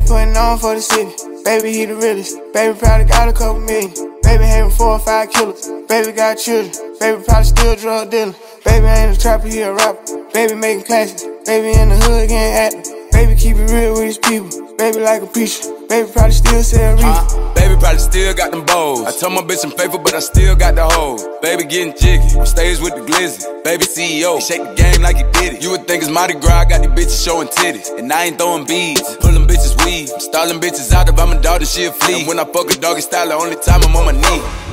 putting on for the city. Baby, he the realest. Baby, probably got a couple million. Baby, having 4 or 5 killers. Baby, got children. Baby, probably still drug dealer. Baby, ain't a trapper, he a rapper. Baby, making classics. Baby, in the hood, getting active. Baby, keep it real with his people. Baby, like a preacher. Baby, probably still sell reefer. Baby, probably still got them bows. I told my bitch I'm faithful, but I still got the hoes. Baby, getting jiggy. On stage with the glizzy. Baby, CEO. He shake the game like he did it. You would think it's Mardi Gras. I got these bitches showing titties. And I ain't throwing beads. I'm pulling bitches weed. I'm stalling bitches out if I'm a dog, then she a flea. And when I fuck a doggy style, the only time I'm on my knee.